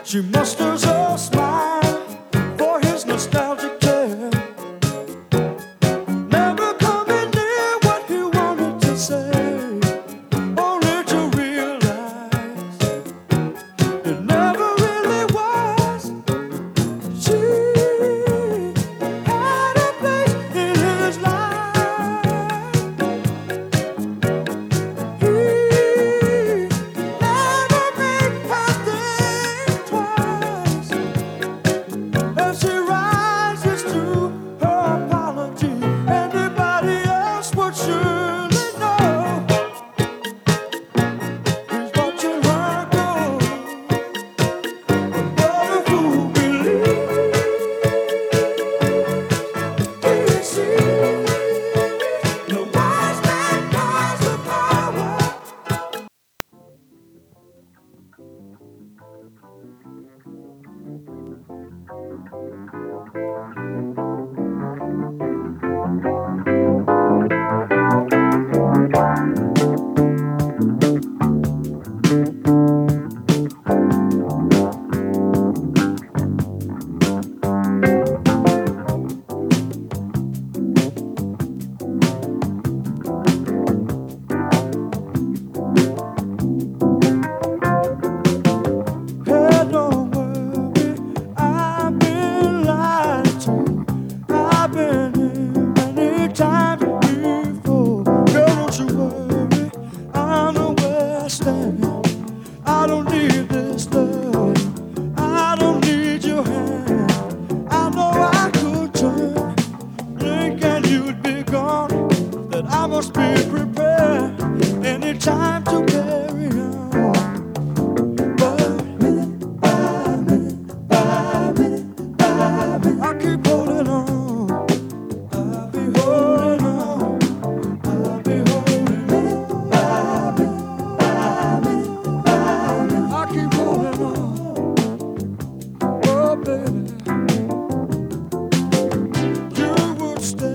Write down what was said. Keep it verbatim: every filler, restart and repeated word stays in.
She musters a smile for his nostalgic care, never coming near what he wanted to say, only to realize it never really was. She had a place in his life. He never made her think twice. As she rises to her apology, anybody else would surely know he's watching her go. But a fool believes he sees. No wise man knows the power. Hey, don't worry, I've been lied to. I've been here many times before. Girl, don't you worry, I know where I stand. I don't need this love, I don't need your hand. I know I could turn, blink and you'd be gone. That I must be prepared anytime to carry on. But minute by minute by minute by minute, I keep holding on. I'll be holding on. I'll be holding minute by minute by minute by minute. I keep holding on. Oh, baby, you would stay.